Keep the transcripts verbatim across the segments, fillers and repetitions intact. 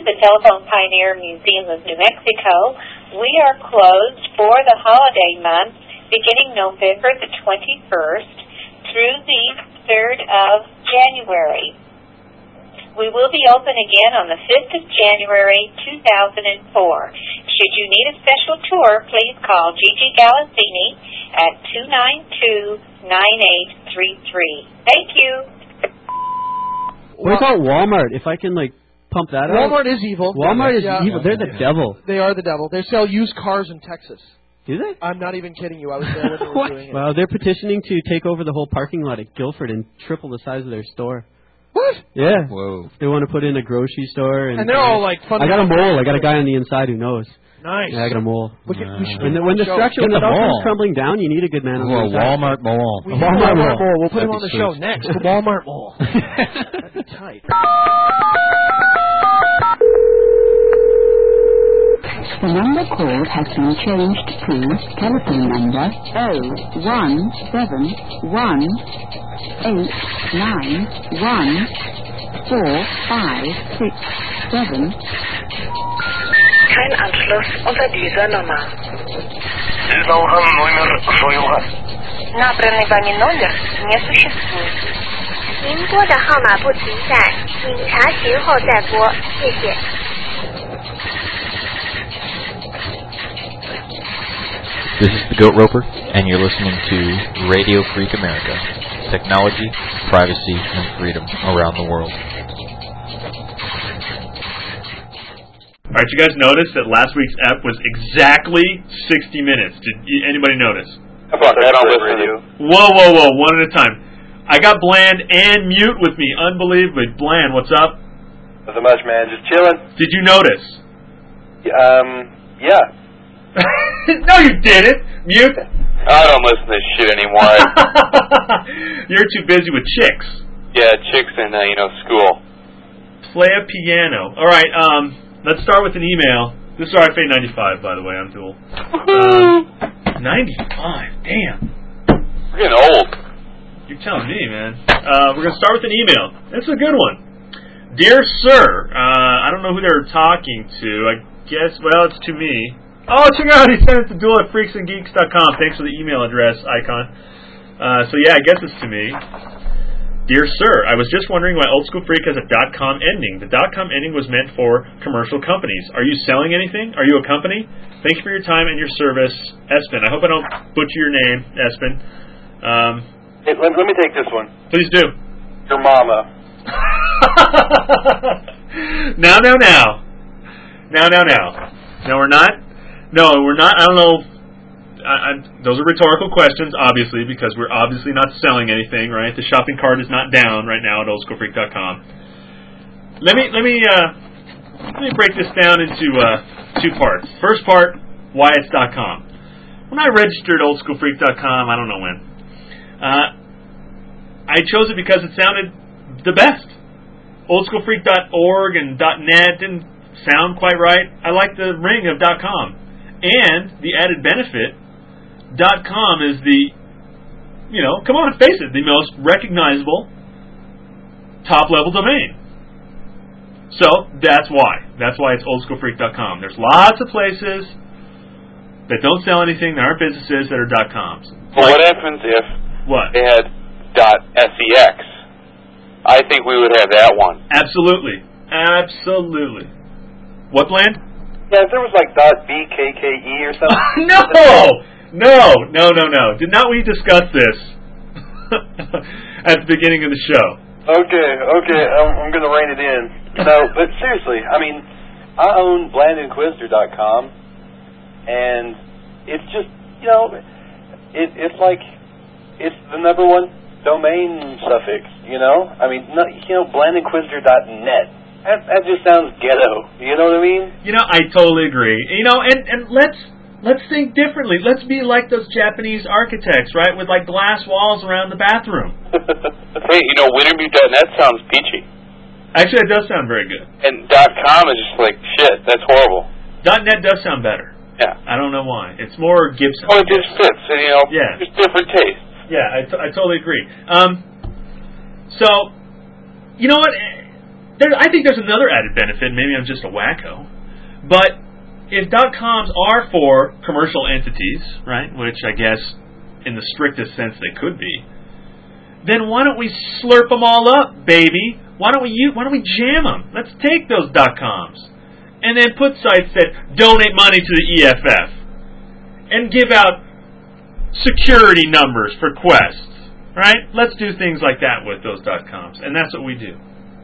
the Telephone Pioneer Museum of New Mexico, we are closed for the holiday month beginning November the twenty-first through the third of January. We will be open again on the fifth of January, two thousand four. Should you need a special tour, please call Gigi Galassini at two nine two, nine eight three three. Thank you. What about Walmart? If I can, like, pump that out. Walmart is evil. Walmart is yeah. evil. They're the devil. They are the devil. They sell used cars in Texas. Do they? I'm not even kidding you. I was there when they were doing it. Well, they're petitioning to take over the whole parking lot at Guilford and triple the size of their store. What? Yeah. Whoa. They want to put in a grocery store. And, and they're all like fun. I got a mole. I got a guy on the inside who knows. Nice. Yeah, I got a mole. We can, we should when the, when the structure, when the house comes crumbling down, you need a good man on the oh, inside. Walmart mole. We a Walmart, Walmart mole. mole. We'll put That'd him on the sweet. show next. The Walmart mole. That'd be tight. The number called has been changed to telephone number oh one seven one eight nine one four five six seven. Kein Anschluss unter dieser Nummer. Набранный вами номер не существует. 您拨的号码不存在，请查询后再拨，谢谢。 This is the Goat Roper, and you're listening to Radio Freak America. Technology, privacy, and freedom around the world. All right, you guys noticed that last week's ep was exactly sixty minutes. Did anybody notice? How about that on radio? Whoa, whoa, whoa, one at a time. I got Bland and Mute with me. Unbelievably. Bland, what's up? Nothing much, man. Just chilling. Did you notice? Um, yeah. No, you didn't. Mute. I don't listen to shit anymore. You're too busy with chicks. Yeah, chicks and, uh, you know, school. Play a piano. All right, um... let's start with an email. This is R F A ninety-five, by the way. I'm too old. Um, ninety-five. Damn. We're getting old. You're telling me, man. Uh, we're going to start with an email. This is a good one. Dear Sir, uh, I don't know who they're talking to. I guess, well, it's to me. Oh, check out. He sent it to duel at freaks and geeks dot com. Thanks for the email address icon. Uh, so, yeah, I guess it's to me. Dear Sir, I was just wondering why Old School Freak has a .com ending. The .com ending was meant for commercial companies. Are you selling anything? Are you a company? Thank you for your time and your service, Espen. I hope I don't butcher your name, Espen. Um, hey, let, let me take this one. Please do. Your mama. now, now, now. Now, now, now. No, we're not? No, we're not. I don't know. I, I, those are rhetorical questions, obviously, because we're obviously not selling anything, right? The shopping cart is not down right now at old school freak dot com. Let me let me uh, let me break this down into uh, two parts. First part, why it's .com. When I registered old school freak dot com, I don't know when, uh, I chose it because it sounded the best. old school freak dot org and .net didn't sound quite right. I like the ring of .com. And the added benefit, .com is the, you know, come on and face it, the most recognizable top-level domain. So, that's why. That's why it's old school freak dot com. There's lots of places that don't sell anything, that aren't businesses, that are .coms. Well, like, what happens if what? they had .sex? I think we would have that one. Absolutely. Absolutely. What, Bland? Yeah, if there was like .bkke or something. No! No, no, no, no. Did not we discuss this at the beginning of the show? Okay, okay, I'm, I'm going to rein it in. No, but seriously, I mean, I own bland inquisitor dot com, and it's just, you know, it, it's like, it's the number one domain suffix, you know? I mean, no, you know, bland inquisitor dot net. That, that just sounds ghetto, you know what I mean? You know, I totally agree. You know, and, and let's let's think differently. Let's be like those Japanese architects, right, with like glass walls around the bathroom. Hey, you know, wintermute dot net sounds peachy. Actually, it does sound very good. And .com is just like, shit, that's horrible. .net does sound better. Yeah. I don't know why. It's more Gibson. Oh, it just fits, and, you know, yeah. There's different tastes. Yeah, I, t- I totally agree. Um, so, you know what? there, I think there's another added benefit. Maybe I'm just a wacko, but if .coms are for commercial entities, right, which I guess in the strictest sense they could be, then why don't we slurp them all up, baby? Why don't we use, why don't we jam them? Let's take those .coms and then put sites that donate money to the E F F and give out security numbers for quests, right? Let's do things like that with those .coms, and that's what we do.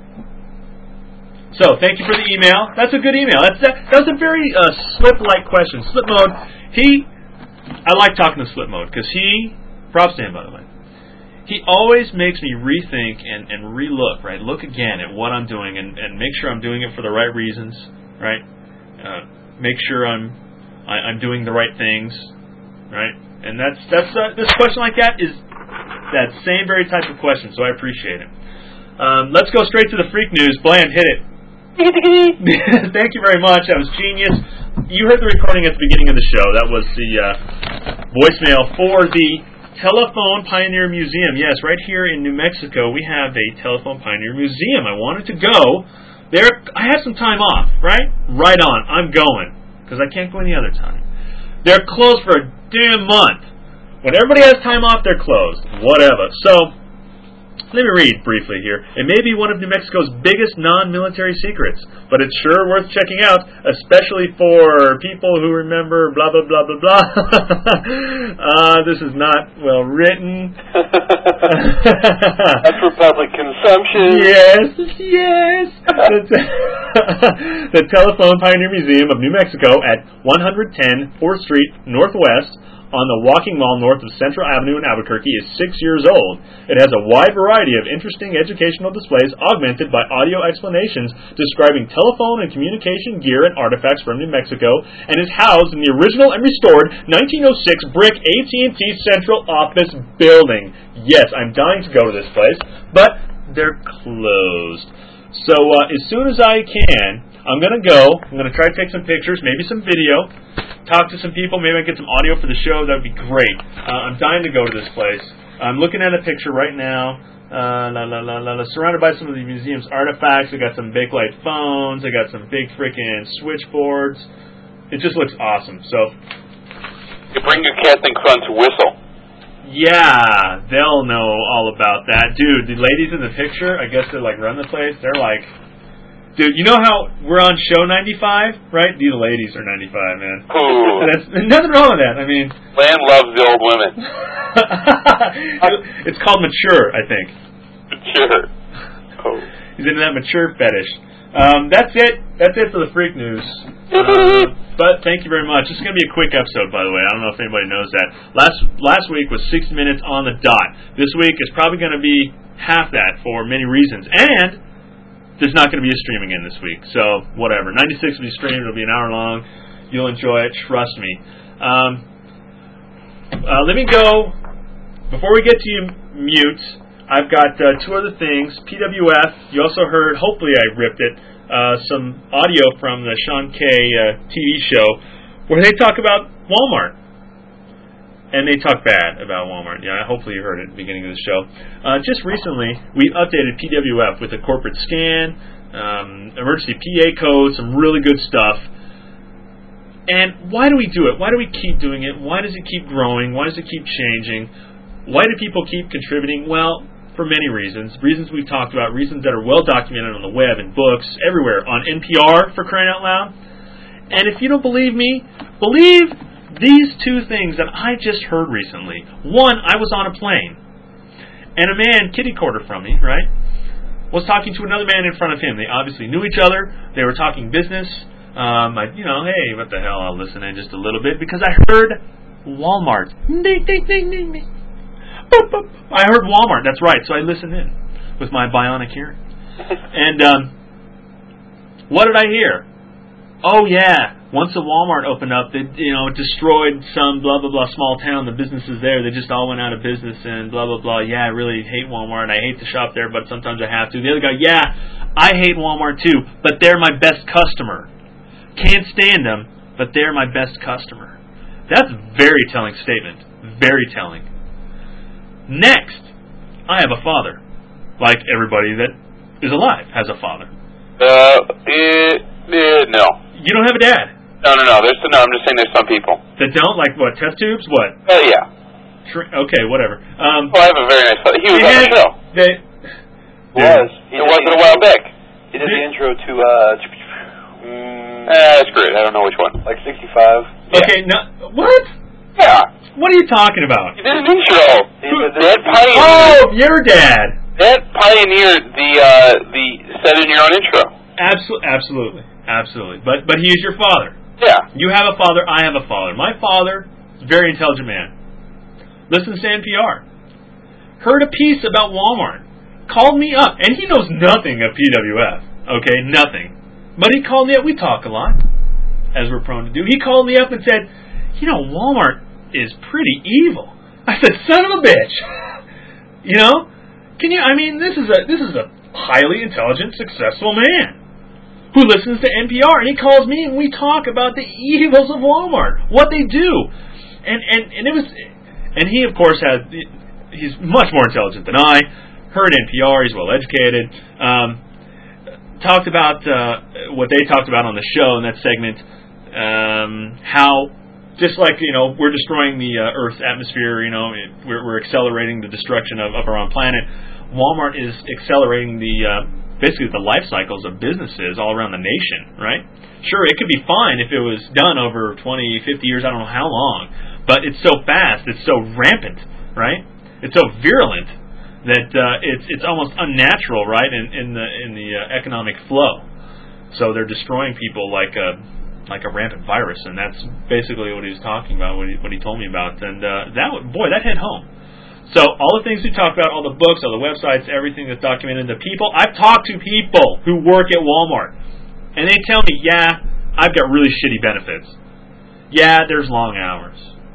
So, thank you for the email. That's a good email. That's that, that was a very uh, Slip-like question. Slip Mode, he, I like talking to Slip Mode, because he, props to him, by the way, he always makes me rethink and, and re-look, right? Look again at what I'm doing and, and make sure I'm doing it for the right reasons, right? Uh, make sure I'm I, I'm doing the right things, right? And that's that's uh, this question like that is that same very type of question, so I appreciate it. Um, let's go straight to the freak news. Bland, hit it. Thank you very much. That was genius. You heard the recording at the beginning of the show. That was the uh, voicemail for the Telephone Pioneer Museum. Yes, right here in New Mexico, we have a Telephone Pioneer Museum. I wanted to go there. I had some time off, right? Right on. I'm going because I can't go any other time. They're closed for a damn month. When everybody has time off, they're closed. Whatever. So, let me read briefly here. It may be one of New Mexico's biggest non-military secrets, but it's sure worth checking out, especially for people who remember blah, blah, blah, blah, blah. uh, this is not well written. That's for public consumption. Yes, yes. The Telephone Pioneer Museum of New Mexico at one ten fourth Street Northwest on the Walking Mall north of Central Avenue in Albuquerque is six years old. It has a wide variety of interesting educational displays augmented by audio explanations describing telephone and communication gear and artifacts from New Mexico, and is housed in the original and restored nineteen oh six brick A T and T Central Office building. Yes, I'm dying to go to this place, but they're closed. So uh, as soon as I can, I'm going to go. I'm going to try to take some pictures, maybe some video, talk to some people, maybe I get some audio for the show. That would be great. Uh, I'm dying to go to this place. I'm looking at a picture right now. Uh, la, la, la, la, la, surrounded by some of the museum's artifacts. I got some big light phones. I got some big freaking switchboards. It just looks awesome. So, you bring your Captain Crunch whistle. Yeah, they'll know all about that. Dude, the ladies in the picture, I guess they like run the place. They're like, dude, you know how we're on show ninety-five, right? The ladies are ninety-five, man. Ooh. That's, nothing wrong with that. I mean, Land loves the old women. It's called mature, I think. Mature. Oh. He's into that mature fetish. Um, that's it. That's it for the freak news. Uh, but thank you very much. This is going to be a quick episode, by the way. I don't know if anybody knows that. Last last week was sixty minutes on the dot. This week is probably going to be half that for many reasons. And there's not going to be a stream again this week. So, whatever. ninety-six will be streamed. It'll be an hour long. You'll enjoy it. Trust me. Um, uh, let me go. Before we get to you mute, I've got uh, two other things. P W F, you also heard, hopefully I ripped it, uh, some audio from the Sean Kay uh, T V show where they talk about Walmart. And they talk bad about Walmart. Yeah, hopefully you heard it at the beginning of the show. Uh, just recently, we updated P W F with a corporate scan, um, emergency P A code, some really good stuff. And why do we do it? Why do we keep doing it? Why does it keep growing? Why does it keep changing? Why do people keep contributing? Well, for many reasons. Reasons we've talked about, reasons that are well documented on the web, in books, everywhere, on N P R, for crying out loud. And if you don't believe me, believe these two things that I just heard recently. One, I was on a plane, and a man kitty-corner from me, right, was talking to another man in front of him. They obviously knew each other. They were talking business. Um, I, you know, hey, what the hell, I'll listen in just a little bit, because I heard Walmart. Ding, ding, ding, ding, ding. Boop, boop. I heard Walmart, that's right, so I listened in with my bionic hearing. And um, what did I hear? Oh, yeah, once a Walmart opened up, they, you know, it destroyed some blah, blah, blah small town. The businesses there, they just all went out of business and blah, blah, blah. Yeah, I really hate Walmart. I hate to shop there, but sometimes I have to. The other guy, yeah, I hate Walmart too, but they're my best customer. Can't stand them, but they're my best customer. That's a very telling statement. Very telling. Next, I have a father. Like everybody that is alive has a father. Uh, eh, eh, no. You don't have a dad? No, no, no. There's no. I'm just saying there's some people that don't like what test tubes. What? Oh uh, yeah. Tr- okay, whatever. Um, well, I have a very nice. He was on had, the show. They, was. He it wasn't a while back. He did the intro to. uh... Mm, eh, screw it. I don't know which one. Like sixty-five. Okay. Yeah. No. What? Yeah. What are you talking about? He did an intro. That pioneered. Oh, your dad. That pioneered the uh, the set in your own intro. Absolutely, absolutely, absolutely. But but he is your father. Yeah. You have a father. I have a father. My father is a very intelligent man. Listens to N P R. Heard a piece about Walmart. Called me up, and he knows nothing of P W F. Okay, nothing. But he called me up. We talk a lot, as we're prone to do. He called me up and said, "You know, Walmart is pretty evil." I said, "Son of a bitch." You know? Can you? I mean, this is a this is a highly intelligent, successful man who listens to N P R, and he calls me, and we talk about the evils of Walmart, what they do, and and and it was, and he of course has he's much more intelligent than I. Heard N P R, he's well educated. Um, talked about uh, what they talked about on the show in that segment, um, how. Just like, you know, we're destroying the uh, Earth's atmosphere, you know, it, we're, we're accelerating the destruction of, of our own planet. Walmart is accelerating the, uh, basically the life cycles of businesses all around the nation, right? Sure, it could be fine if it was done over twenty, fifty years, I don't know how long, but it's so fast, it's so rampant, right? It's so virulent that uh, it's it's almost unnatural, right, in, in the in the uh, economic flow. So they're destroying people like a like a rampant virus, and that's basically what he was talking about, what he, what he told me about. And uh, that boy, that hit home. So all the things we talked about, all the books, all the websites, everything that's documented, the people, I've talked to people who work at Walmart, and they tell me, yeah, I've got really shitty benefits. Yeah, there's long hours.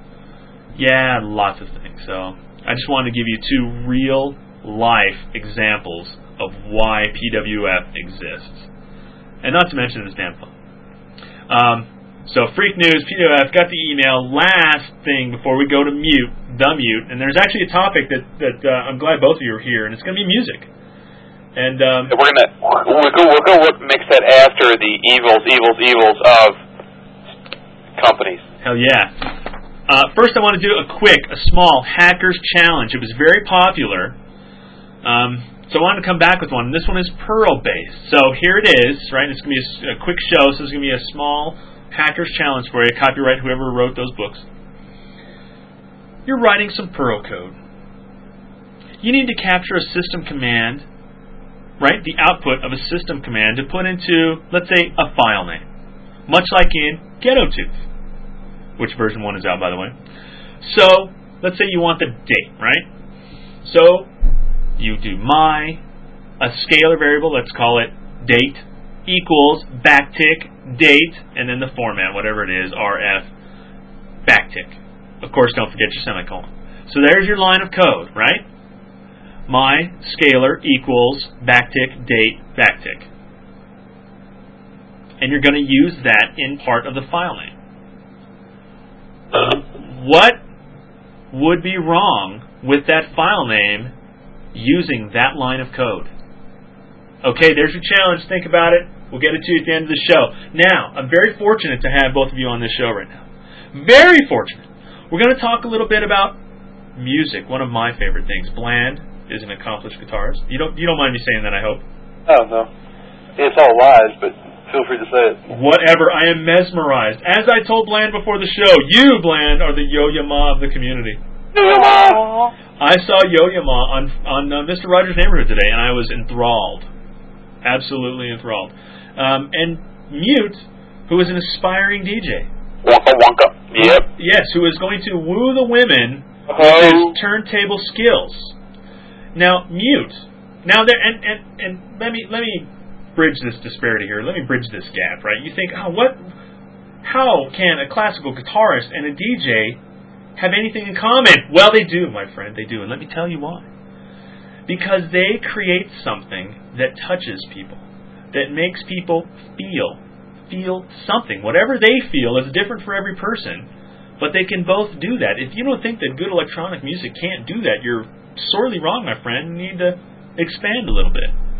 Yeah, lots of things. So I just wanted to give you two real life examples of why P W F exists. And not to mention it's damn fun. Um, so Freak News, P W F, got the email. Last thing before we go to mute, the mute, and there's actually a topic that, that uh, I'm glad both of you are here, and it's going to be music. And um, we're gonna we're gonna we're gonna mix that after the evils, evils, evils of companies. Hell yeah! Uh, first, I want to do a quick, a small hackers challenge. It was very popular. Um, So I wanted to come back with one. This one is Perl-based. So here it is, right? It's going to be a, a quick show, so it's going to be a small hacker's challenge for you. Copyright whoever wrote those books. You're writing some Perl code. You need to capture a system command, right? The output of a system command to put into, let's say, a file name. Much like in GhettoTooth, which version one is out, by the way. So let's say you want the date, right? So you do my, a scalar variable, let's call it date, equals backtick, date, and then the format, whatever it is, R F, backtick. Of course, don't forget your semicolon. So there's your line of code, right? My scalar equals backtick, date, backtick. And you're going to use that in part of the file name. What would be wrong with that file name using that line of code? Okay, there's your challenge. Think about it. We'll get it to you at the end of the show. Now, I'm very fortunate to have both of you on this show right now. Very fortunate. We're going to talk a little bit about music, one of my favorite things. Bland is an accomplished guitarist. You don't you don't mind me saying that, I hope? Oh, no. It's all lies, but feel free to say it. Whatever. I am mesmerized. As I told Bland before the show, you, Bland, are the Yo-Yo Ma of the community. Yo-Yo! I saw Yo-Yo Ma on on uh, Mister Rogers' Neighborhood today, and I was enthralled, absolutely enthralled. Um, and Mute, who is an aspiring D J, Wonka Wonka, yep, yes, who is going to woo the women oh. with his turntable skills. Now, Mute, now there, and, and and let me let me bridge this disparity here. Let me bridge this gap, right? You think, oh, what? How can a classical guitarist and a D J have anything in common? Well, they do, my friend, they do, and let me tell you why. Because they create something that touches people, that makes people feel, feel something. Whatever they feel is different for every person, but they can both do that. If you don't think that good electronic music can't do that, you're sorely wrong, my friend. You need to expand a little bit.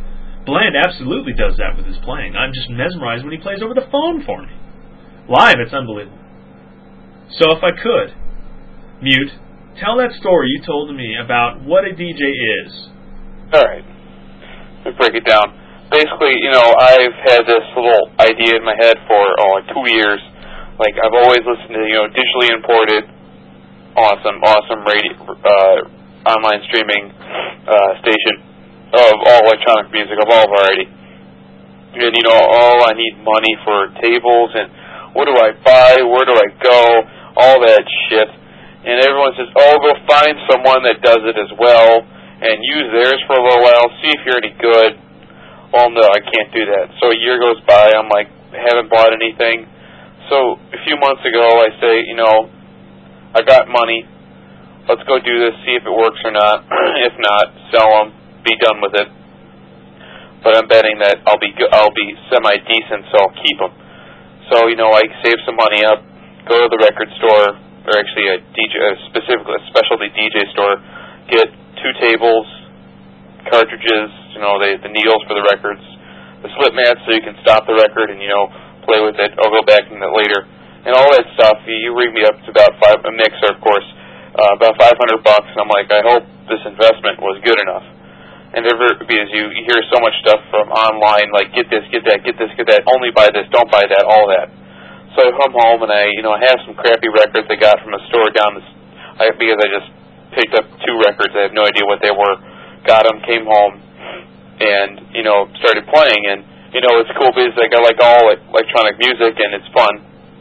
Bland absolutely does that with his playing. I'm just mesmerized when he plays over the phone for me. Live, it's unbelievable. So if I could, Mute, tell that story you told to me about what a D J is. All right. Let me break it down. Basically, you know, I've had this little idea in my head for, oh, like two years. Like, I've always listened to, you know, digitally imported, awesome, awesome radio, uh, online streaming uh, station of all electronic music of all variety. And, you know, oh, I need money for tables, and what do I buy, where do I go, all that shit. And everyone says, oh, go find someone that does it as well, and use theirs for a little while, see if you're any good. Well, no, I can't do that. So a year goes by, I'm like, haven't bought anything. So a few months ago, I say, you know, I got money. Let's go do this, see if it works or not. If not, sell them, be done with it. But I'm betting that I'll be go- I'll be semi-decent, so I'll keep them. So, you know, I save some money up, go to the record store, or actually a D J, uh, specifically a specialty D J store, get two tables, cartridges, you know, the, the needles for the records, the slip mats so you can stop the record and, you know, play with it. I'll go back in that later. And all that stuff, you, you ring me up to about five, a mixer, of course, uh, about five hundred bucks, and I'm like, I hope this investment was good enough. And ever, because you, you hear so much stuff from online, like, get this, get that, get this, get that, only buy this, don't buy that, all that. So I come home and I, you know, I have some crappy records I got from a store down this, I, because I just picked up two records, I have no idea what they were, got them, came home, and, you know, started playing, and, you know, it's cool because like, I like all electronic music, and it's fun,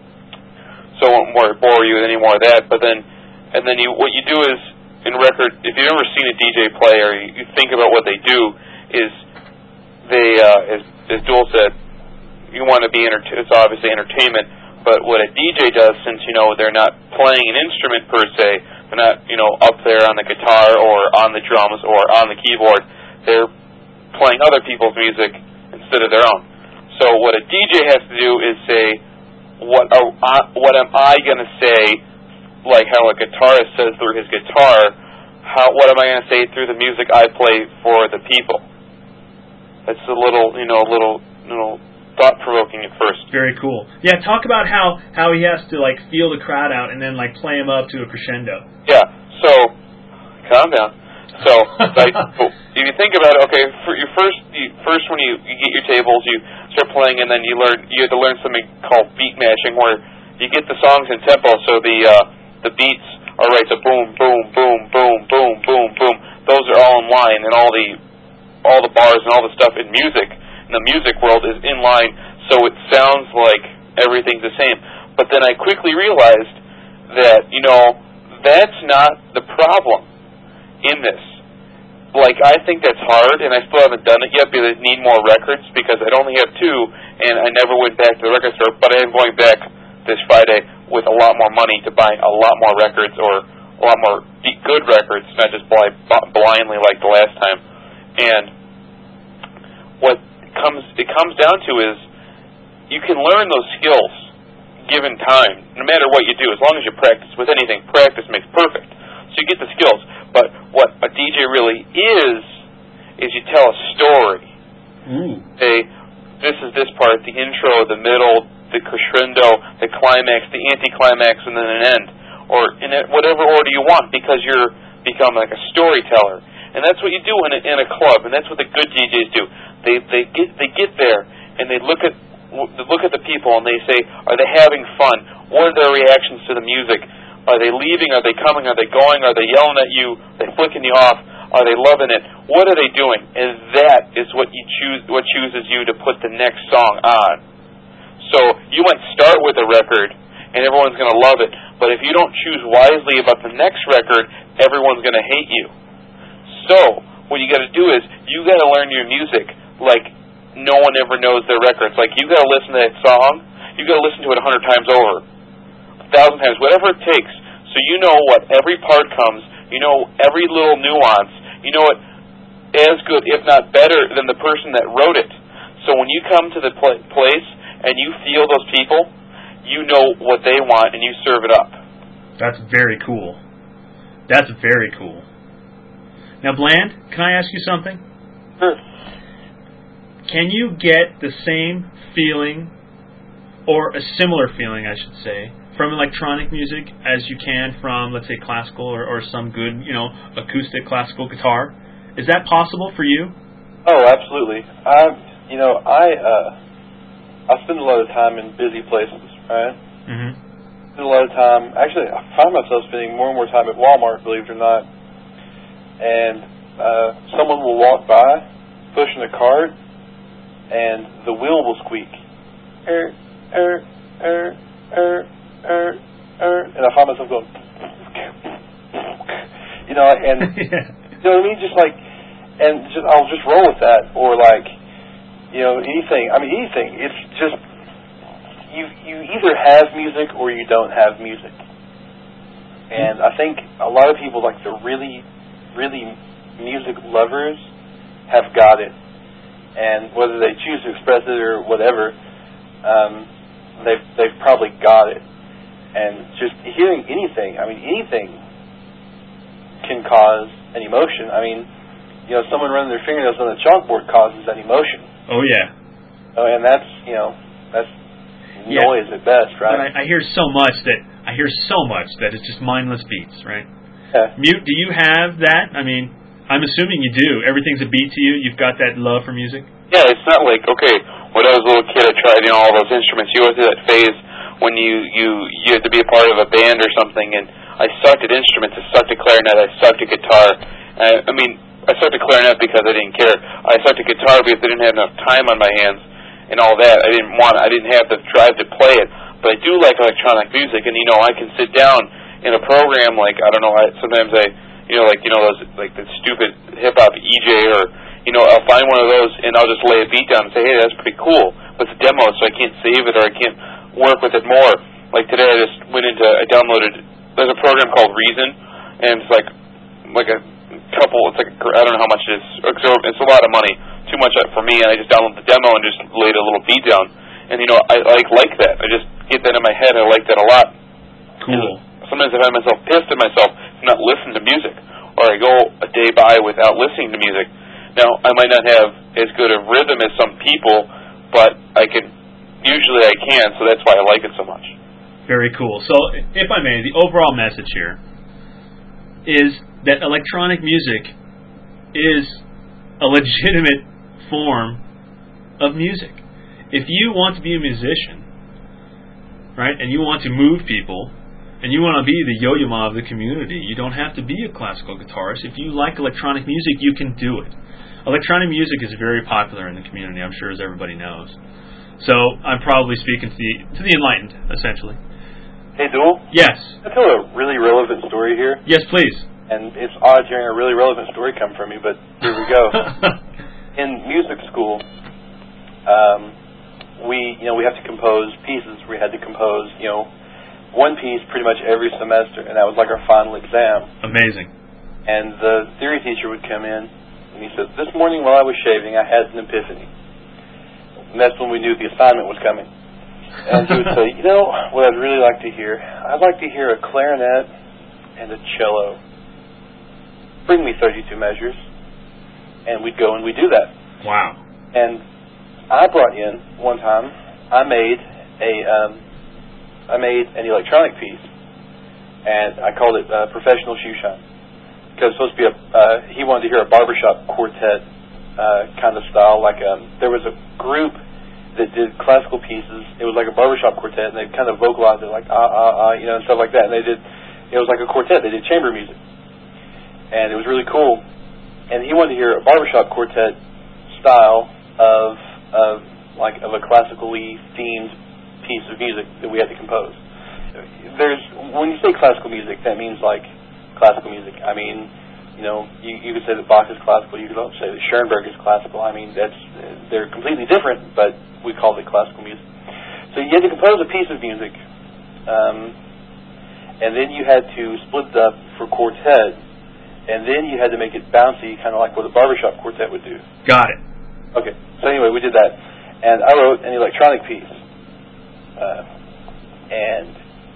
so I won't more bore you with any more of that, but then, and then you, what you do is, in record, if you've ever seen a D J play, or you, you think about what they do, is they, uh, as, as Duel said, you want to be, enter- it's obviously entertainment, but what a D J does, since, you know, they're not playing an instrument per se, they're not, you know, up there on the guitar, or on the drums, or on the keyboard, they're playing other people's music instead of their own. So what a D J has to do is say, what are, uh, what am I going to say, like how a guitarist says through his guitar, how what am I going to say through the music I play for the people? That's a little, you know, a little, little thought-provoking at first. Very cool. Yeah, talk about how, how he has to, like, feel the crowd out and then, like, play them up to a crescendo. Yeah, so, calm down. So, like, if you think about it, okay, for your first, you, first when you, you get your tables, you start playing, and then you learn, you have to learn something called beat mashing, where you get the songs in tempo, so the, uh, the beats are right, so boom, boom, boom, boom, boom, boom, boom. Those are all in line, and all the all the bars and all the stuff in music, in the music world, is in line, so it sounds like everything's the same. But then I quickly realized that, you know, that's not the problem in this. Like, I think that's hard, and I still haven't done it yet because I need more records, because I'd only have two, and I never went back to the record store, but I am going back this Friday with a lot more money to buy a lot more records, or a lot more good records, not just blind, blindly like the last time. And what comes it comes down to is you can learn those skills given time, no matter what you do, as long as you practice. With anything, practice makes perfect. So you get the skills. But what a D J really is, is you tell a story. Mm. Say, this is this part, the intro, the middle, the crescendo, the climax, the anticlimax, and then an end, or in whatever order you want, because you're become like a storyteller, and that's what you do in a, in a club, and that's what the good D Js do. They they get they get there and they look at look at the people and they say, are they having fun? What are their reactions to the music? Are they leaving? Are they coming? Are they going? Are they yelling at you? Are they flicking you off? Are they loving it? What are they doing? And that is what you choose. What chooses you to put the next song on. So you might start with a record, and everyone's going to love it. But if you don't choose wisely about the next record, everyone's going to hate you. So what you got to do is you got to learn your music like no one ever knows their records. Like, you got to listen to that song. You got to listen to it a hundred times over, a thousand times, whatever it takes. So you know what every part comes. You know every little nuance. You know it as good, if not better, than the person that wrote it. So when you come to the pl- place and you feel those people, you know what they want, and you serve it up. That's very cool. That's very cool. Now, Bland, can I ask you something? Sure. can you get the same feeling, or a similar feeling, I should say, from electronic music as you can from, let's say, classical or, or some good, you know, acoustic classical guitar? Is that possible for you? Oh, absolutely. I, you know, I uh, I spend a lot of time in busy places, right? Mm-hmm. Spend a lot of time. Actually, I find myself spending more and more time at Walmart, believe it or not. And uh, someone will walk by, pushing a cart, and the wheel will squeak. Er, er, er, er, er, er, and I find myself going, you know, and yeah. you know what I mean? Just like, and just, I'll just roll with that, or like, you know, anything. I mean, anything. It's just you. You either have music or you don't have music. And I think a lot of people, like the really, really music lovers, have got it. And whether they choose to express it or whatever, um, they've they've probably got it. And just hearing anything, I mean, anything can cause an emotion. I mean, you know, someone running their fingernails on a chalkboard causes an emotion. Oh, yeah. Oh, and that's, you know, that's yeah. noise at best, right? But I, I hear so much that I hear so much that it's just mindless beats, right? Yeah. Mute, do you have that? I mean, I'm assuming you do. Everything's a beat to you. You've got that love for music. Yeah, it's not like, okay, when I was a little kid, I tried, you know, all those instruments. You go through that phase when you you you had to be a part of a band or something, and I sucked at instruments. I sucked at clarinet. I sucked at guitar. I, I mean, I sucked at clarinet because I didn't care. I sucked at guitar because I didn't have enough time on my hands and all that. I didn't want. I didn't have the drive to play it. But I do like electronic music, and you know, I can sit down in a program like I don't know. I, sometimes I, you know, like you know those like the stupid hip hop E J, or you know, I'll find one of those and I'll just lay a beat down and say, hey, that's pretty cool. But it's a demo, so I can't save it or I can't work with it more. Like today, I just went into. I downloaded. There's a program called Reason, and it's like like a couple. It's like I don't know how much it is. It's a lot of money, too much for me. And I just downloaded the demo and just laid a little beat down. And you know, I like like that. I just get that in my head. I like that a lot. Cool. And sometimes I find myself pissed at myself to not listen to music, or I go a day by without listening to music. Now, I might not have as good a rhythm as some people, but I can. Usually, I can. So that's why I like it so much. Very cool. So, if I may, the overall message here is that electronic music is a legitimate form of music. If you want to be a musician, right, and you want to move people, and you want to be the yo-yo ma of the community, you don't have to be a classical guitarist. If you like electronic music, you can do it. Electronic music is very popular in the community, I'm sure, as everybody knows. So, I'm probably speaking to the to the enlightened, essentially. Hey, Duel? Yes. Can I tell a really relevant story here? Yes, please. And it's odd hearing a really relevant story come from me, but here we go. In music school, um, we, you know, we have to compose pieces. We had to compose, you know, one piece pretty much every semester, and that was like our final exam. Amazing. And the theory teacher would come in, and he said, this morning while I was shaving, I had an epiphany. And that's when we knew the assignment was coming. And he would say, you know, what I'd really like to hear? I'd like to hear a clarinet and a cello. Bring me thirty-two measures. And we'd go and we'd do that. Wow. And I brought in, one time, I made a, um, I made an electronic piece. And I called it uh, Professional Shoe Shine. Because it's supposed to be a, uh, he wanted to hear a barbershop quartet uh, kind of style. Like um, there was a group that did classical pieces. It was like a barbershop quartet, and they kind of vocalized it like ah ah ah, you know, and stuff like that. And they did, it was like a quartet. They did chamber music, and it was really cool. And he wanted to hear a barbershop quartet style of of like of a classically themed piece of music that we had to compose. There's when you say classical music, that means like classical music. I mean, you know, you, you could say that Bach is classical. You could also say that Schoenberg is classical. I mean, that's they're completely different, but we call it classical music. So you had to compose a piece of music, um, and then you had to split it up for quartet, and then you had to make it bouncy, kind of like what a barbershop quartet would do. Got it. Okay. So anyway, we did that, and I wrote an electronic piece, uh, and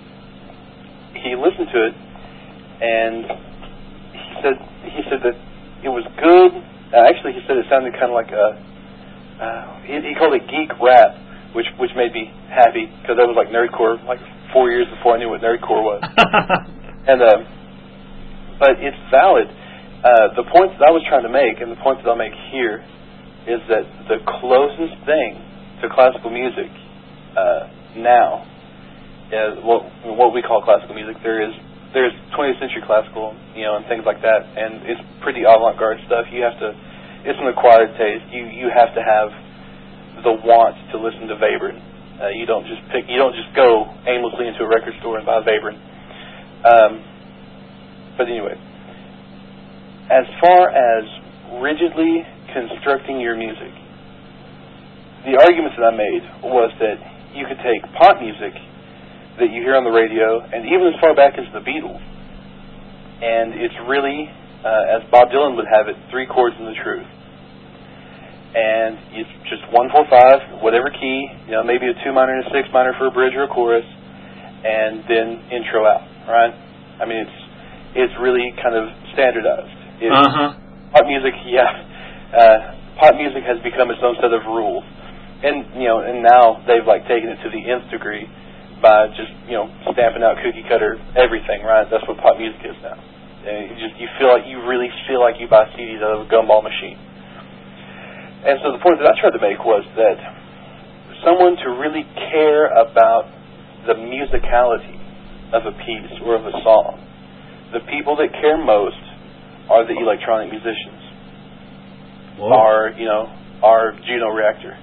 he listened to it, and he said he said that it was good. Uh, actually, he said it sounded kind of like a uh, he, he called it geek rap, which which made me happy because that was like nerdcore, like four years before I knew what nerdcore was. and uh, but it's valid. Uh, the point that I was trying to make, and the point that I'll make here, is that the closest thing to classical music uh, now, is what what we call classical music. There is there's twentieth century classical, you know, and things like that, and it's pretty avant-garde stuff. You have to, it's an acquired taste. You you have to have the want to listen to Webern. Uh, you don't just pick. You don't just go aimlessly into a record store and buy Webern. Um, but anyway, as far as rigidly constructing your music, the argument that I made was that you could take pop music that you hear on the radio, and even as far back as the Beatles, and it's really, uh, as Bob Dylan would have it, three chords and the truth. And it's just one, four, five, whatever key, you know, maybe a two minor and a six minor for a bridge or a chorus, and then intro out, right? I mean, it's it's really kind of standardized. It's, uh-huh. Pop music, yeah, uh, pop music has become its own set of rules, and you know, and now they've like taken it to the nth degree by just you know stamping out cookie cutter everything, right? That's what pop music is now. And you just you feel like you really feel like you buy C Ds out of a gumball machine. And so the point that I tried to make was that someone to really care about the musicality of a piece or of a song, the people that care most are the electronic musicians. Whoa. Are, you know, are Juno Reactor.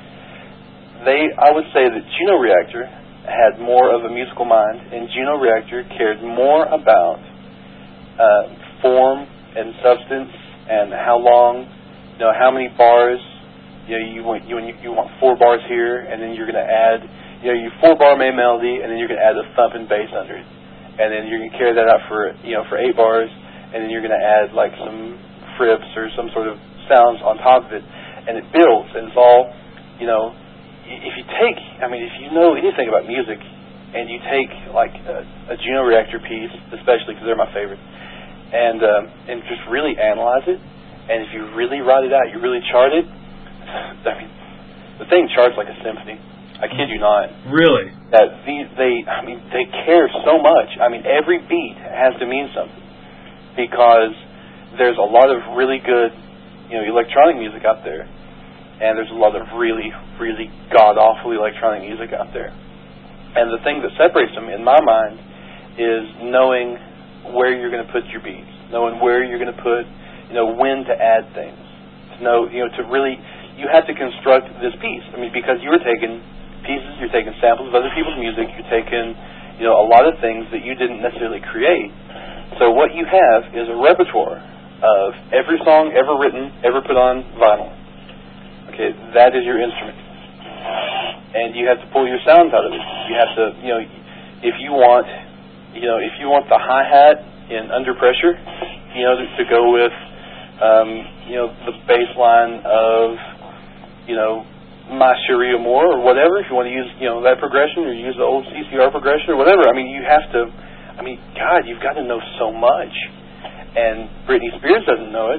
They, I would say that Juno Reactor had more of a musical mind, and Juno Reactor cared more about uh, form and substance and how long, you know, how many bars, you know, you want you, you want four bars here, and then you're going to add, you know, you four bar main melody, and then you're going to add a thumping bass under it, and then you're going to carry that out for, you know, for eight bars, and then you're going to add like some frips or some sort of sounds on top of it, and it builds, and it's all, you know, if you take, I mean, if you know anything about music, and you take like a, a Juno Reactor piece, especially because they're my favorite, and um, and just really analyze it. And if you really write it out, you really chart it, I mean, the thing charts like a symphony. I kid you not. Really? That these, they, I mean, they care so much. I mean, every beat has to mean something because there's a lot of really good, you know, electronic music out there, and there's a lot of really, really god-awful electronic music out there. And the thing that separates them, in my mind, is knowing where you're going to put your beats, knowing where you're going to put, you know, when to add things, to know, you know, to really, you have to construct this piece. I mean, because you were taking pieces, you're taking samples of other people's music, you're taking, you know, a lot of things that you didn't necessarily create. So what you have is a repertoire of every song ever written, ever put on vinyl. Okay, that is your instrument. And you have to pull your sounds out of it. You have to, you know, if you want, you know, if you want the hi-hat in Under Pressure, you know, to, to go with, Um, you know, the bass line of, you know, My Cherie Amour or whatever, if you want to use, you know, that progression or use the old C C R progression or whatever. I mean, you have to, I mean, God, you've got to know so much. And Britney Spears doesn't know it.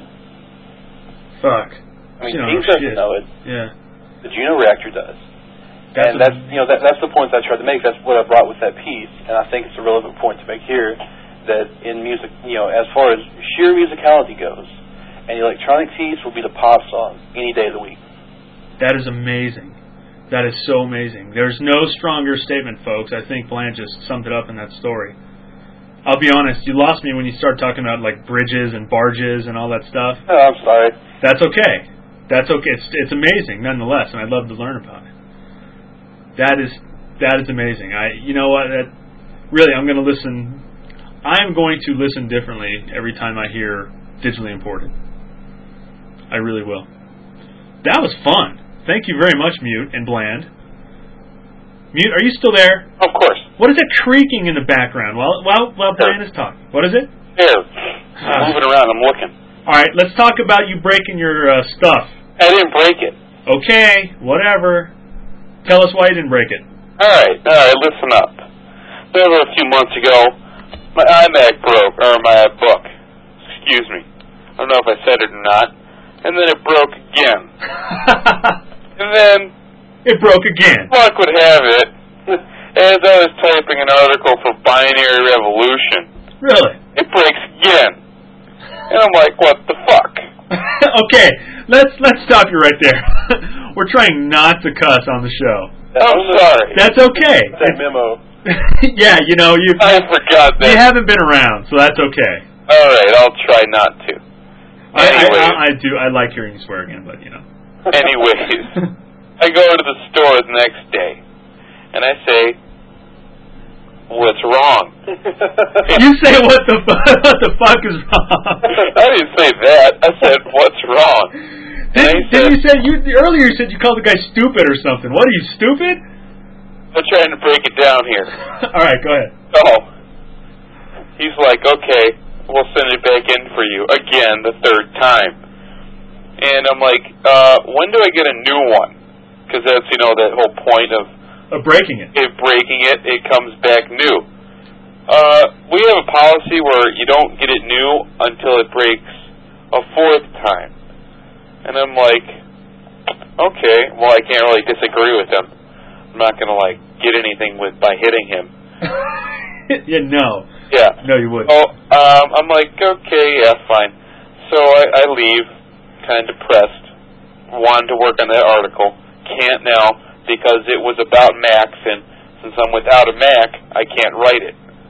Fuck. I mean, You know, Pink doesn't shit. know it. Yeah. The Juno Reactor does. That's and that's, you know, that, that's the point I tried to make. That's what I brought with that piece. And I think it's a relevant point to make here, that in music, you know, as far as sheer musicality goes, an electronic piece will be the pop song any day of the week. That is amazing. That is so amazing. There's no stronger statement, folks. I think Bland just summed it up in that story. I'll be honest, you lost me when you started talking about like bridges and barges and all that stuff. Oh, I'm sorry. That's okay. That's okay. It's it's amazing nonetheless, and I'd love to learn about it. That is that is amazing. I you know what? That, really, I'm going to listen. I'm going to listen differently every time I hear digitally imported. I really will. That was fun. Thank you very much, Mute and Bland. Mute, are you still there? Of course. What is that creaking in the background while while while Bland is talking? What is it? Here. I'm moving around. I'm looking. All right, let's talk about you breaking your uh, stuff. I didn't break it. Okay, whatever. Tell us why you didn't break it. All right. All right. Listen up. Over a few months ago, my iMac broke, or my book. Excuse me. I don't know if I said it or not. And then it broke again. And then it broke again. Luck would have it, as I was typing an article for Binary Revolution. Really? It breaks again. And I'm like, what the fuck? Okay, let's let's stop you right there. We're trying not to cuss on the show. I'm sorry. That's okay. That memo. Yeah, you know, you I forgot that. You haven't been around, so that's okay. All right, I'll try not to. I, Anyways. I, I, I do. I like hearing you swear again, but you know. Anyways, I go to the store the next day, and I say, "What's wrong?" You say, "What the fu- what the fuck is wrong?" I didn't say that. I said, "What's wrong?" Didn't, didn't you say you earlier? You said you called the guy stupid or something. What are you, stupid? I'm trying to break it down here. All right, go ahead. Oh, he's like, "Okay, we'll send it back in for you again, the third time." And I'm like, uh, "When do I get a new one?" Because that's, you know, that whole point of of breaking it. If breaking it, it comes back new. Uh, we have a policy where you don't get it new until it breaks a fourth time. And I'm like, okay, well, I can't really disagree with him. I'm not going to, like, get anything with by hitting him. Yeah, no. Yeah. No, you wouldn't. So, um, I'm like, okay, yeah, fine. So I, I leave, kind of depressed, wanted to work on that article, can't now, because it was about Macs, and since I'm without a Mac, I can't write it.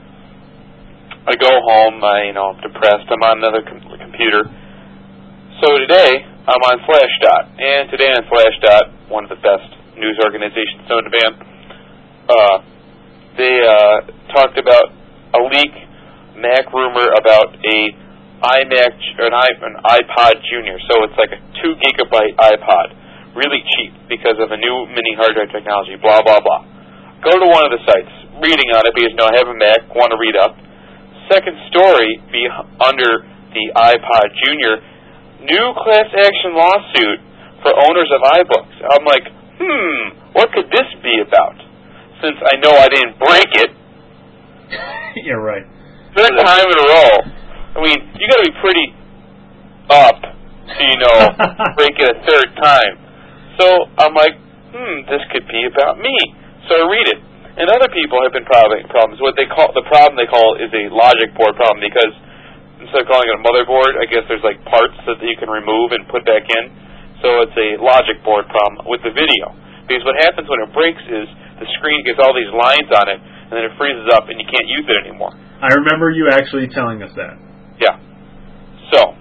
I go home, I, you know, I'm depressed, I'm on another com- computer. So today, I'm on Slashdot, and today on Slashdot, one of the best news organizations known to man, uh, they uh, talked about a leak Mac rumor about a iMac, or an, i an iPod Junior, so it's like a two gigabyte iPod. Really cheap because of a new mini hard drive technology, blah, blah, blah. Go to one of the sites, reading on it because, you know, I have a Mac, want to read up. Second story, be under the iPod Junior, new class action lawsuit for owners of iBooks. I'm like, hmm, what could this be about? Since I know I didn't break it. You're right. Third time in a row. I mean, you got to be pretty up to, you know, break it a third time. So I'm like, hmm, this could be about me. So I read it. And other people have been problem, problems. What they call, the problem they call is a logic board problem, because instead of calling it a motherboard, I guess there's like parts that you can remove and put back in. So it's a logic board problem with the video. Because what happens when it breaks is the screen gets all these lines on it, and then it freezes up and you can't use it anymore. I remember you actually telling us that. Yeah. So.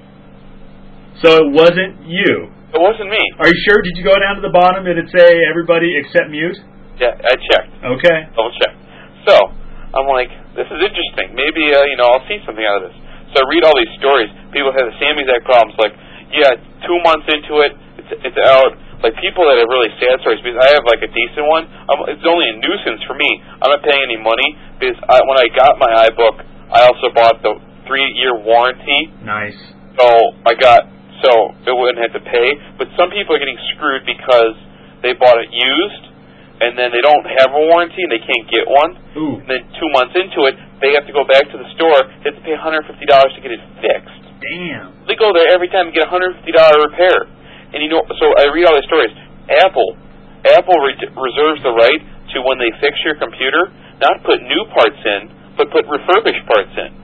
So it wasn't you. It wasn't me. Are you sure? Did you go down to the bottom and it say everybody except mute? Yeah, I checked. Okay. Double check. So, I'm like, this is interesting. Maybe, uh, you know, I'll see something out of this. So I read all these stories. People have the same exact problems. Like, yeah, two months into it, it's, it's out. Like, people that have really sad stories. Because I have, like, a decent one. I'm, it's only a nuisance for me. I'm not paying any money. Because I, when I got my iBook, I also bought the three-year warranty. Nice. So, I got... So, it wouldn't have to pay. But some people are getting screwed because they bought it used, and then they don't have a warranty, and they can't get one. Ooh. And then two months into it, they have to go back to the store. They have to pay one hundred fifty dollars to get it fixed. Damn. They go there every time and get a one hundred fifty dollars repair. And you know, so I read all these stories. Apple, Apple re- reserves the right to, when they fix your computer, not put new parts in, but put refurbished parts in.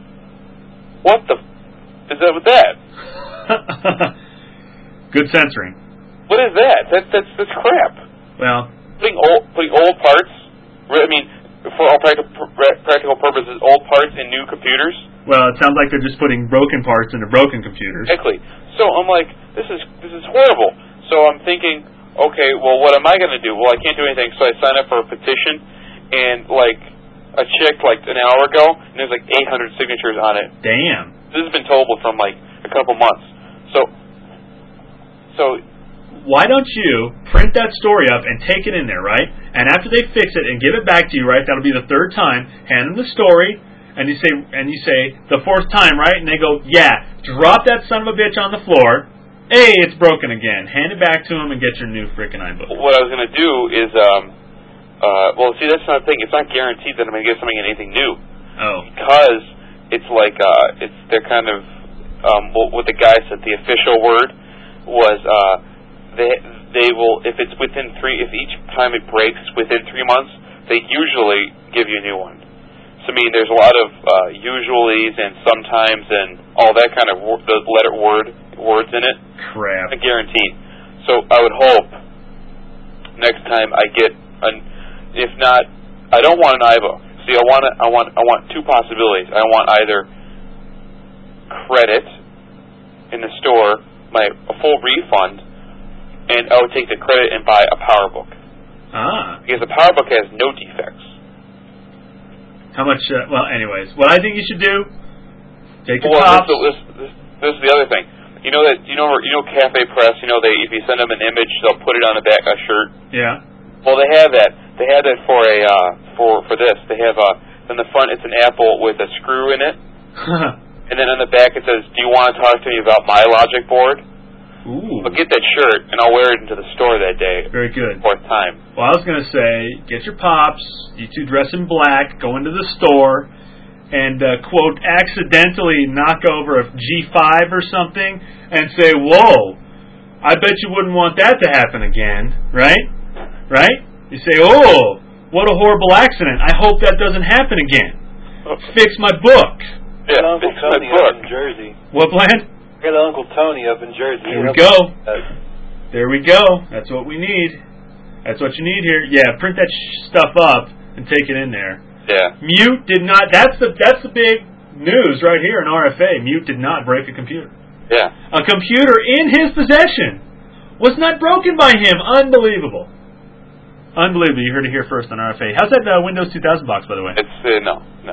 What the f- is that with that? Good censoring. What is that? That's that's that's crap. Well, putting old putting old parts. I mean, for all practical practical purposes, old parts in new computers. Well, it sounds like they're just putting broken parts into broken computers. Exactly. So I'm like, this is this is horrible. So I'm thinking, okay, well, what am I going to do? Well, I can't do anything. So I signed up for a petition, and like I checked like an hour ago, and there's like eight hundred signatures on it. Damn. This has been told from like a couple months. So, so. Why don't you print that story up and take it in there, right? And after they fix it and give it back to you, right? That'll be the third time. Hand them the story, and you say, and you say the fourth time, right? And they go, yeah. Drop that son of a bitch on the floor. Hey, it's broken again. Hand it back to them and get your new frickin' iBook. What I was going to do is, um, uh, well, see, that's not the thing. It's not guaranteed that I'm going to get something anything new. Oh. Because it's like, uh, it's they're kind of. Um, what the guy said, the official word was uh, they they will, if it's within three, if each time it breaks within three months, they usually give you a new one. So, I mean, there's a lot of uh, usuallys and sometimes and all that kind of wor- those letter word words in it. Crap. Not guaranteed. So I would hope next time I get an, if not, I don't want an iBook. See, I want, I want, I want two possibilities. I want either credit in the store, my a full refund, and I would take the credit and buy a PowerBook. Ah. Because the PowerBook has no defects. How much? Uh, well, anyways, what I think you should do, take your well, tops. This, this, this, this is the other thing. You know that you know you know Cafe Press. You know they if you send them an image, they'll put it on the back of a shirt. Yeah. Well, they have that. They have that for a uh, for for this. They have uh, in the front it's an apple with a screw in it, and then on the back it says, "Do you want to talk to me about my logic board?" Ooh. I'll get that shirt and I'll wear it into the store that day. Very good. Fourth time. Well, I was going to say, get your pops, you two dress in black, go into the store, and, uh, quote, accidentally knock over a G five or something, and say, whoa, I bet you wouldn't want that to happen again, right? Right? You say, oh, what a horrible accident. I hope that doesn't happen again. Oh. Fix my book. Yeah, Uncle fix Tony my book. up in Jersey. What, Bland? I got Uncle Tony up in Jersey. There we go. There we go. That's what we need. That's what you need here. Yeah, print that sh- stuff up and take it in there. Yeah. Mute did not. That's the that's the big news right here in R F A. Mute did not break a computer. Yeah. A computer in his possession was not broken by him. Unbelievable. Unbelievable. You heard it here first on R F A. How's that uh, Windows two thousand box, by the way? It's uh, no, no.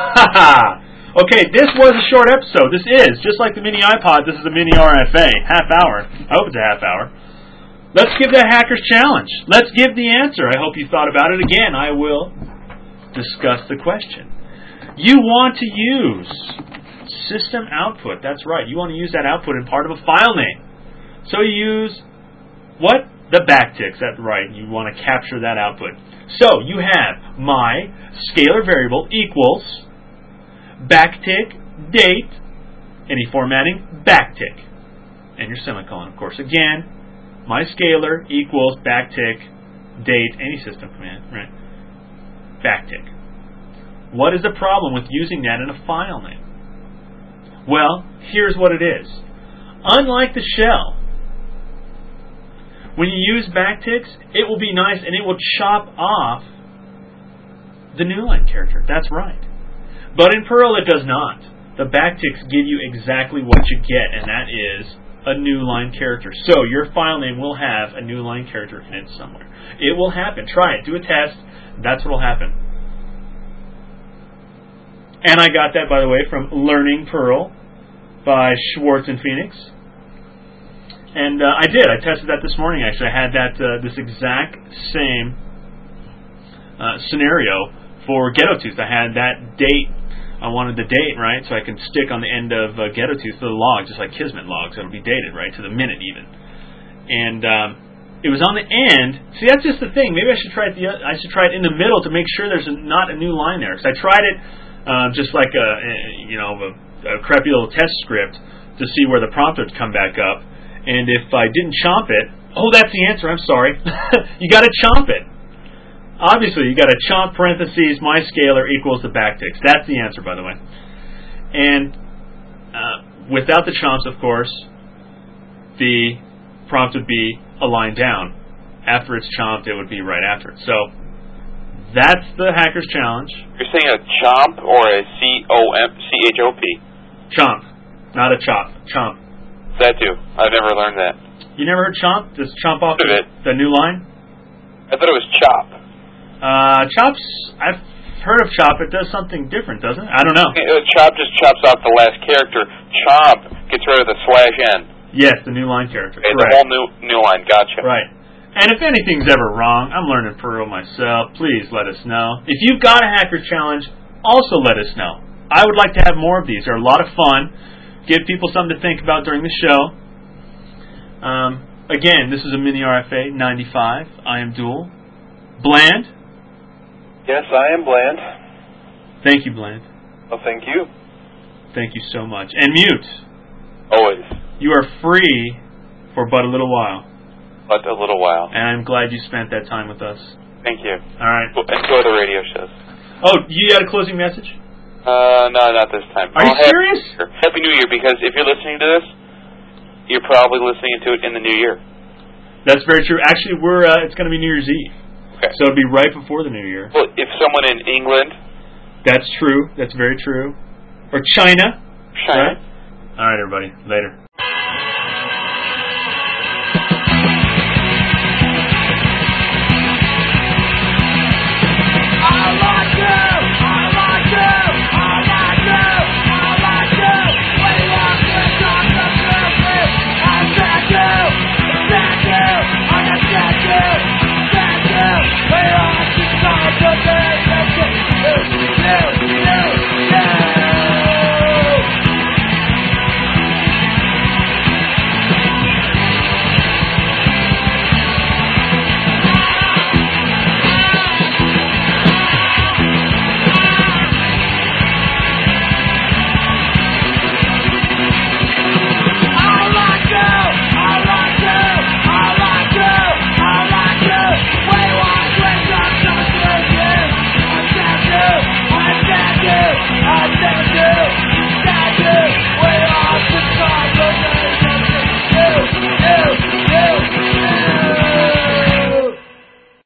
Okay, this was a short episode. This is, just like the mini iPod, this is a mini R F A. Half hour. I hope it's a half hour. Let's give that Hacker's Challenge. Let's give the answer. I hope you thought about it again. I will discuss the question. You want to use system output. That's right. You want to use that output in part of a file name. So you use, what? The backticks. That's right. You want to capture that output. So you have my scalar variable equals backtick, date, any formatting, backtick, and your semicolon, of course. Again, my scalar equals backtick, date, any system command, right? Backtick. What is the problem with using that in a file name? Well, here's what it is. Unlike the shell, when you use backticks, it will be nice and it will chop off the new line character. That's right. But in Perl, it does not. The backticks give you exactly what you get, and that is a new line character. So your file name will have a new line character in it somewhere. It will happen. Try it. Do a test. That's what will happen. And I got that, by the way, from Learning Perl by Schwartz and Phoenix. And uh, I did. I tested that this morning, actually. I had that uh, this exact same uh, scenario for Ghetto Tooth. I had that date. I wanted the date, right, so I can stick on the end of uh, Ghetto Tooth the log, just like Kismet logs. It'll be dated, right, to the minute even. And um, it was on the end. See, that's just the thing. Maybe I should try it. The, I should try it in the middle to make sure there's a, not a new line there. Because I tried it uh, just like a, a you know a, a crappy little test script to see where the prompt would come back up. And if I didn't chomp it, oh, that's the answer. I'm sorry. You got to chomp it. Obviously, you got to chomp parentheses, my scalar equals the backticks. That's the answer, by the way. And uh, without the chomps, of course, the prompt would be a line down. After it's chomped, it would be right after it. So that's the Hacker's Challenge. You're saying a chomp or a C O M C H O P? Chomp, not a chop. Chomp. That too. I've never learned that. You never heard chomp? Just chomp off the, the new line? I thought it was chop. Uh, chops, I've heard of chop. It does something different, doesn't it? I don't know. Uh, chop just chops off the last character. Chomp gets rid of the slash n. Yes, the new line character. Okay, the whole new new line. Gotcha. Right. And if anything's ever wrong, I'm learning Perl myself. Please let us know. If you've got a Hacker Challenge, also let us know. I would like to have more of these. They're a lot of fun. Give people something to think about during the show. Um, again, this is a mini R F A ninety-five. I am Dual. Bland. Yes, I am Bland. Thank you, Bland. Well, thank you. Thank you so much. And Mute. Always. You are free for but a little while. but a little while. And I'm glad you spent that time with us. Thank you. All right. Enjoy the radio shows. Oh, you had a closing message? Uh, no, not this time. Are oh, you happy serious? New Year. Happy New Year, because if you're listening to this, you're probably listening to it in the New Year. That's very true. Actually, we're uh, it's going to be New Year's Eve. Okay. So it'll be right before the New Year. Well, if someone in England... That's true. That's very true. Or China. China. Right? All right, everybody. Later.